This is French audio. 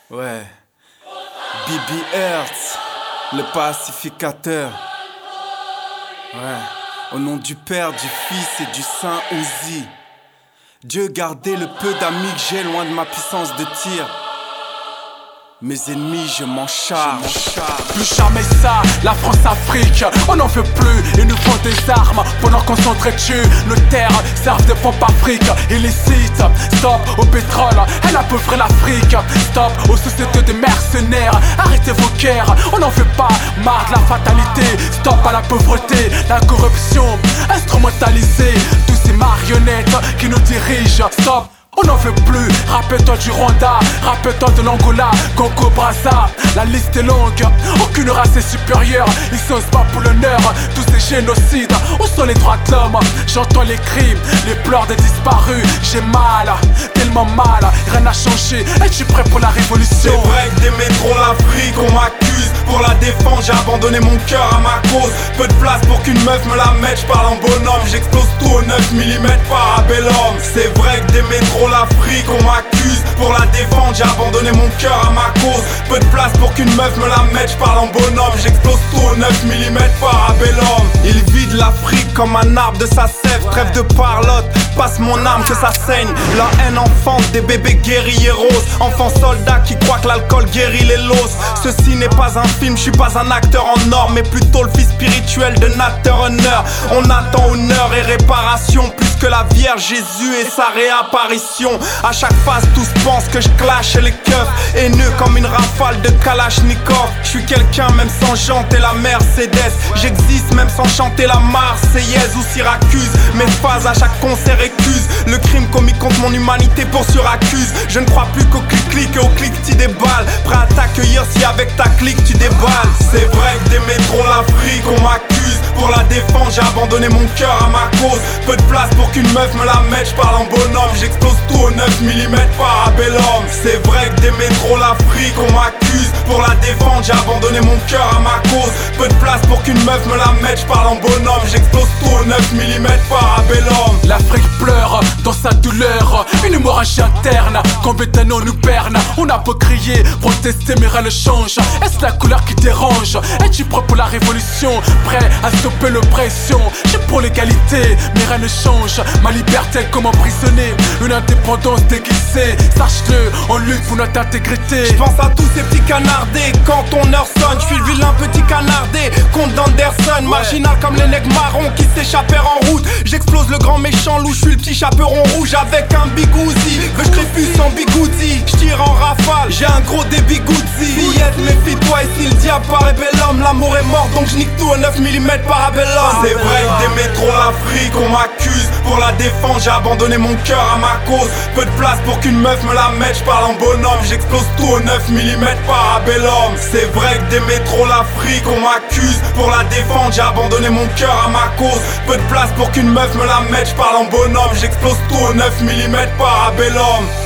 Ouais. Bibi Hertz, le pacificateur. Ouais. Au nom du Père, du Fils et du Saint-Ouzi. Dieu gardez le peu d'amis que j'ai loin de ma puissance de tir. Mes ennemis, je m'en charge. Plus jamais ça, la France-Afrique, on n'en veut plus, il nous faut des armes pendant qu'on s'entretue. Nos terres servent de pompe Afrique illicite. Stop au pétrole, elle appauvrit l'Afrique. Stop aux sociétés de mercenaires, arrêtez vos guerres, on n'en veut pas, marre de la fatalité. Stop à la pauvreté, la corruption instrumentalisée, tous ces marionnettes qui nous dirigent. Stop, on n'en veut plus, rappelle-toi du Rwanda, rappelle-toi de l'Angola, Congo Brazza. La liste est longue, aucune race est supérieure, ils se battent pour l'honneur, tous ces génocides. Où sont les droits de l'homme? J'entends les cris, les pleurs des disparus. J'ai mal, tellement mal, rien n'a changé. Es-tu prêt pour la révolution? C'est vrai que d'aimer trop l'Afrique, on m'accuse. Pour la défendre, j'ai abandonné mon cœur à ma cause. Peu de place pour qu'une meuf me la mette, j'parle en bonhomme. J'explose tout au 9 mm parabellum. C'est vrai que d'aimer trop l'Afrique, on m'accuse. Pour la défendre, j'ai abandonné mon cœur à ma cause. Peu de place pour qu'une meuf me la mette, j'parle en bonhomme. J'explose tout au 9 mm parabellum. Il vide l'Afrique comme un arbre de sa sève. Trêve de parlotte, passe mon âme que ça saigne. La haine enfante des bébés guerriers roses. Enfants soldats qui croient que l'alcool guérit les losses. Ceci n'est pas un film, je suis pas un acteur en or, mais plutôt le fils spirituel de Nater Honor. On attend honneur et réparation plus que la Vierge Jésus et sa réapparition. À chaque phase tous pensent que je clash les keufs, haineux comme une rafale de Kalachnikov. Je suis quelqu'un même sans chanter la Mercedes. J'existe même sans chanter la Marseillaise ou Syracuse. Mes phases à chaque concert écusent le crime commis contre mon humanité pour suraccuse. Je ne crois plus qu'au clic-clic et au clic-ti des balles. Prêt à t'accueillir si avec ta clique tu déballes. C'est vrai que d'aimer trop l'Afrique, on m'accuse. Pour la défendre, j'ai abandonné mon cœur à ma cause. Peu de place pour qu'une meuf me la mette, j'parle en bonhomme. J'explose tout au 9 mm parabellum. C'est vrai que d'aimer trop l'Afrique, on m'accuse. Pour la défendre, j'ai abandonné mon cœur à ma cause. Peu de place pour qu'une meuf me la mette, j'parle en bonhomme. J'explose tout au 9 mm parabellum. L'Afrique pleure dans sa douleur, une hémorragie interne. Quand Bétano nous berne, on a beau crier, protester mais rien ne change. Est-ce la couleur qui dérange? Es-tu prêt pour la révolution? Prêt à stopper l'oppression? J'ai pour l'égalité mais rien ne change. Ma liberté comme emprisonné, une indépendance déguisée. Sache-le, on lutte pour notre intégrité. Je pense à tous ces petits canardés quand ton heure sonne. Je suis le vilain petit canardé, compte d'Anderson. Marginal comme les nègres marrons qui s'échappèrent en route. J'explose le grand méchant loup, je suis le petit chaperon rouge avec un bigouzi. Je crépus sans bigoudi, je tire en rafale, j'ai un gros débit Guzzi. Fillette, méfie-toi et si le diable paraît bel homme, l'amour est mort donc je nique tout au 9 mm parabellum. C'est vrai que d'aimer trop l'Afrique, on m'accuse. Pour la défendre, j'ai abandonné mon cœur à ma cause. Peu de place pour qu'une meuf me la mette, j'parle en bonhomme. J'explose tout au 9 mm parabellum. C'est vrai que d'aimer trop l'Afrique, on m'accuse. Pour la défendre, j'ai abandonné mon cœur à ma cause. Peu de place pour qu'une meuf me la mette, j'parle en bonhomme. J'explose tout au 9 mm parabellum.